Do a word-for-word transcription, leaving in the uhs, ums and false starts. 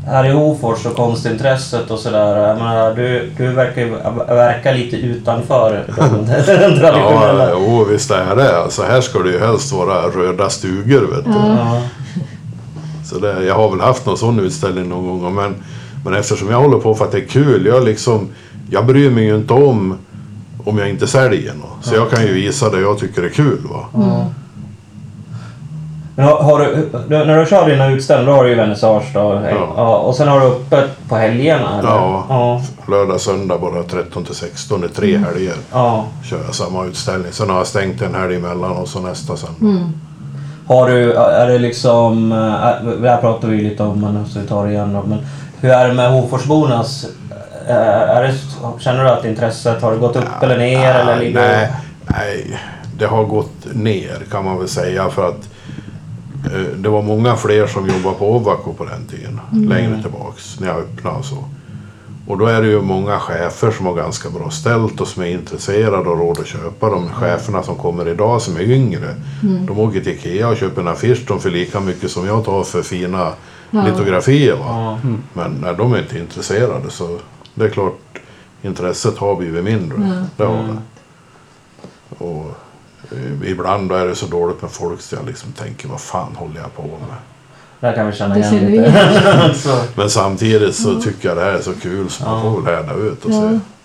här i Hofors och konstintresset och sådär. Jag menar, du, du verkar verka lite utanför den traditionella. Ja, jo, visst är det. Alltså, här ska det ju helst vara röda stugor, vet du. Ja. Så det, jag har väl haft någon sån utställning någon gång, men, men eftersom jag håller på för att det är kul, jag liksom, jag bryr mig ju inte om om jag inte säljer något. Så jag kan ju visa det jag tycker är kul, va. Mm. Men har, har du, när du kör dina utställningar, då har du ju vernissage då, ja. Ja, och sen har du öppet på helgerna, eller? Ja, ja. Lördag, söndag bara tretton till sexton, i tre mm. helger ja. kör jag samma utställning. Sen har jag stängt en helg emellan och så nästa söndag. Mm. Har du, är det liksom, det här pratar vi lite om, men så vi tar det igen då, men hur är det med Hoforsbornas? Är det, känner du att intresset har gått upp ja, eller ner? Ja, eller ligger... nej, nej, det har gått ner kan man väl säga, för att eh, det var många fler som jobbade på Ovako på den tiden, mm. längre tillbaks när jag öppnade och så. Och då är det ju många chefer som har ganska bra ställt och som är intresserade och råd att köpa. De cheferna som kommer idag som är yngre, mm. de åker till Ikea och köper en affisch de för lika mycket som jag tar för fina ja. litografier, va? Mm. Men när de är inte intresserade, så det är klart, intresset har blivit mindre. Mm. Det har det. Och eh, ibland är det så dåligt med folk så jag liksom tänker, vad fan håller jag på med? Där kan vi känna igen lite. Men samtidigt så tycker jag det här är så kul så man får väl härda ut och se.